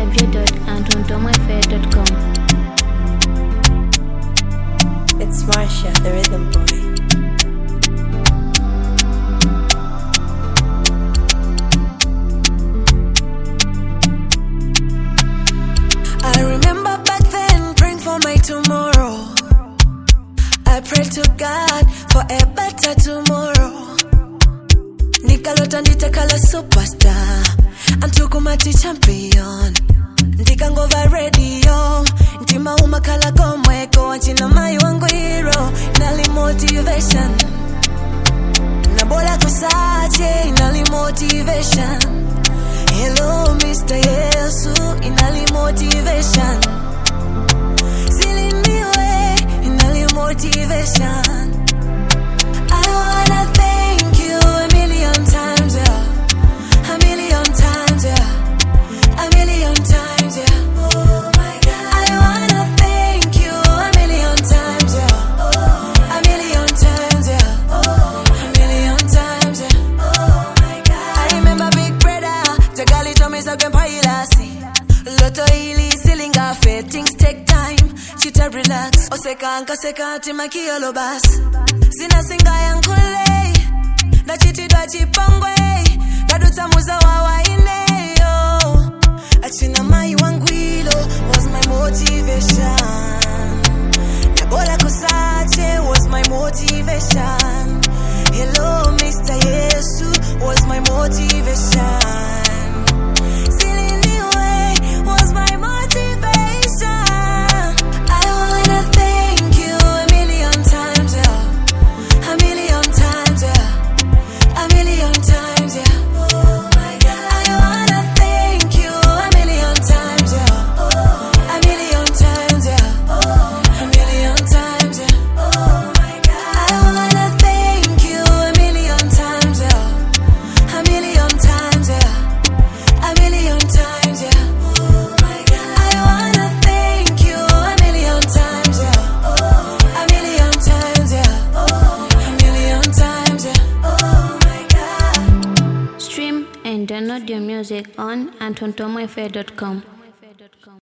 www.antontomafair.com. It's Marsha, the rhythm boy. I remember back then praying for my tomorrow. I pray to God for a better tomorrow. Nikalota nditakala superstar, antukumati champion. Ndikangova radio, ntima umakala komweko. Anchina mai wangu hero, inali motivation. Nabola kusache, inali motivation. Hello Mr. Yesu, inali motivation. Siliniwe, inali motivation. I wanna thank you a million times, yeah. A million times, yeah. A million times, yeah. Oh my God. I wanna thank you a million times, yeah. A million times, yeah. A million times, yeah. Oh my God. I remember big brother, Jagali told me so can pailasi. Loto ili silinga fe, things take time. Chita relax, oseka anka seka timakio lo bas. Sina singa yankule, na chiti dwa chipongwe. Kaduta muza wawa ine yo. Achina mai wangwilo was my motivation. Nabola kusache was my motivation. Hello Mr. Yesu was my motivation. Siliniwe was my motivation. I wanna thank you a million times, yeah. A million times, yeah. A million times, yeah. Oh my God. I wanna thank you a million times, yeah. A million times, yeah. A million times, yeah. Oh my God. I wanna thank you a million times, yeah. A million times, yeah. A million times, yeah. Oh my God. I wanna thank you a million times, yeah. A million times, yeah. A million times, yeah. Oh my God. Stream and download your music on antontomafair.com.